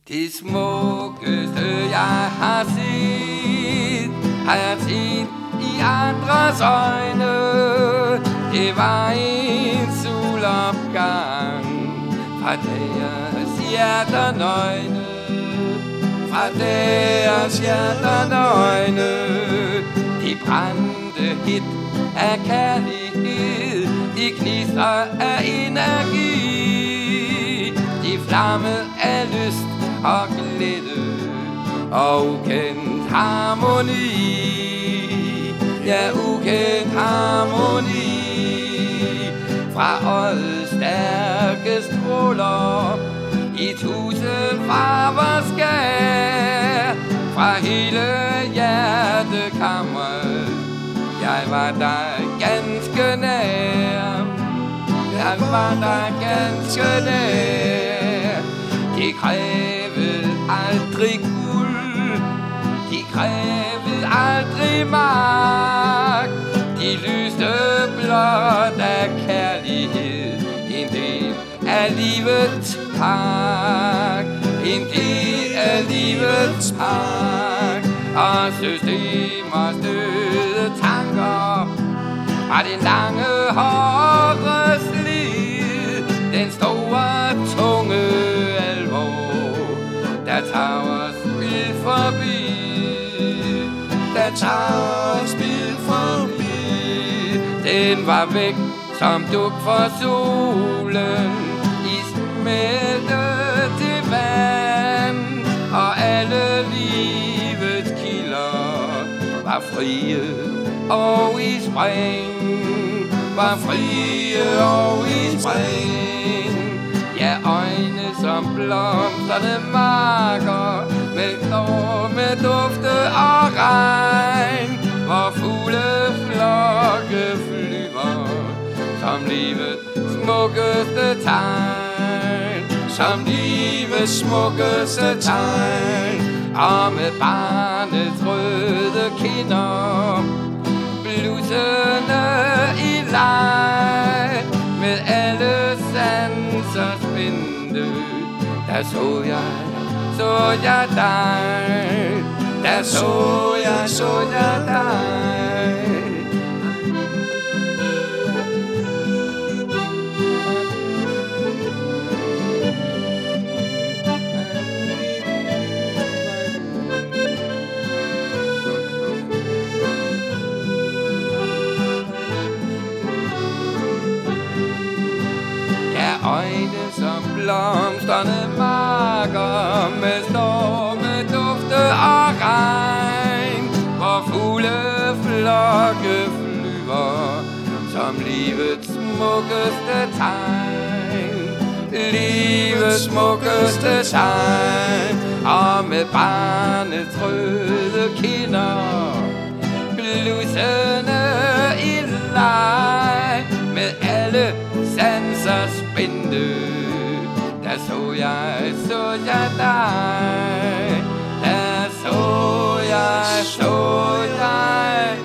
Det smukkeste jeg har set i andres øjne. Det var en solopgang fra deres hjerter nøgne. Fra deres hjerter nøgne. De brændte hit af kærlighed. De gnistrer af energi. De flamme af lyst og glæde og ukendt harmoni. Ja, ukendt harmoni. Fra øjets stærke stråler i tusind farver skær. Fra hele hjertekammeret jeg var der ganske nær. Jeg var der ganske nær. De krævede aldrig guld. De krævede aldrig magt. De lyste blot af kærlighed. En del af livets park. En del af livets park. Og systemers døde tanker. Fra den lange hårde slid. Den store tunge alvor. Der tager os spil forbi. Der tager os spil forbi. Den var væk som duk for solen. I smeltet til vand. Og alle livets kilder var frie og i spring. Var frie og i spring. Ja, øjne som blomsterne marker. Med dufte og regn. Hvor fugleflokke flyver. Som livets smukkeste tegn. Som livets smukkeste tegn. Og med barnets røde kinder. Blusende i leg. Med alle sanser spændte. Der så jeg dig. Der så jeg dig. Øjne som blomsterne marker. Med storme, dufte og regn. Hvor fugleflokke flyver. Som livets smukkeste tegn. Livets smukkeste tegn. Og med barnets røde kinder. Blusende i leg. Med alle sanser spændte. Der så jeg dig. Der så jeg dig.